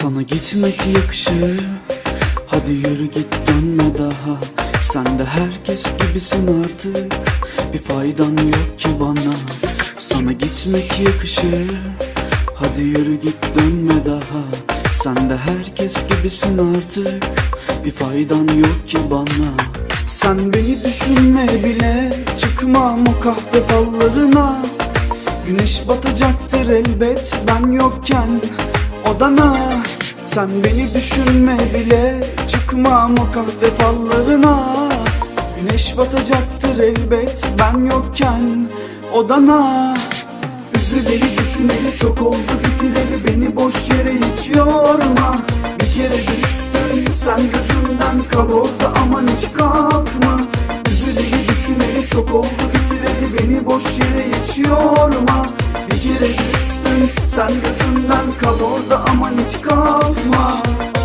Sana gitmek yakışır, hadi yürü git dönme daha. Sen de herkes gibisin artık, bir faydan yok ki bana. Sana gitmek yakışır, hadi yürü git dönme daha. Sen de herkes gibisin artık, bir faydan yok ki bana. Sen beni düşünme bile, çıkmam o kahve fallarına. Güneş batacaktır elbet ben yokken odana. Sen beni düşünme bile, çıkmam o kahve fallarına. Güneş batacaktır elbet ben yokken odana. Üzüleri düşüneli çok oldu bitireli, beni boş yere hiç yorma. Bir kere düştün sen gözümden, kal orada aman hiç kalkma. Üzüleri düşüneli çok oldu bitireli, beni boş yere hiç yorma. Bir kere düştün sen gözümden, kal orada aman hiç kalkma.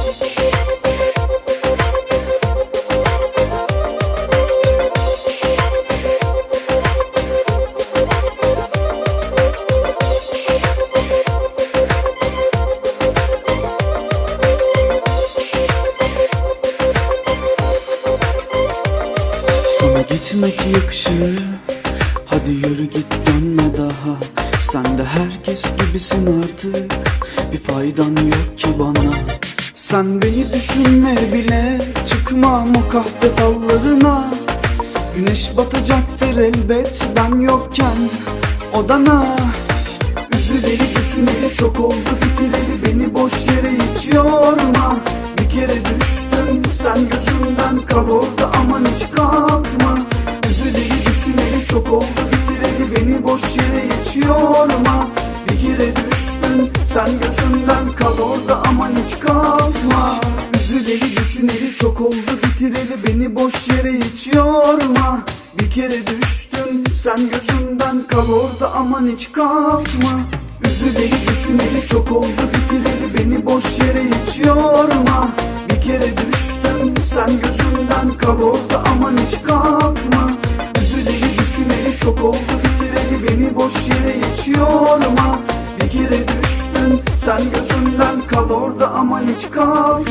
Sana gitmek yakışır, hadi yürü git dönme daha. Sen de herkes gibisin artık, bir faydan yok ki bana. Sen beni düşünme bile, çıkmam o kahve fallarına. Güneş batacaktır elbet ben yokken odana. Üzüleri düşüneli çok oldu bitireli, beni boş yere hiç yorma. Bir kere düştün sen gözümden, kal orada aman hiç kalkma. Üzüleri düşüneli çok oldu bitireli, beni boş yere hiç yorma. Bir kere düştün sen gözümden, kal orada aman hiç kalkma. Üzüleri düşüneli çok oldu bitireli, beni boş yere hiç yorma. Bir kere düştün sen gözümden, kal orada aman hiç kalkma. Üzüleri düşüneli çok oldu bitireli, beni boş yere hiç yorma. Bir kere düştün sen gözümden, kal orada aman hiç kalkma. Üzüleri düşüneli çok oldu bitireli, beni boş yere hiç yorma. Bir kere düştün sen gözümden, kal orada aman hiç kalkma.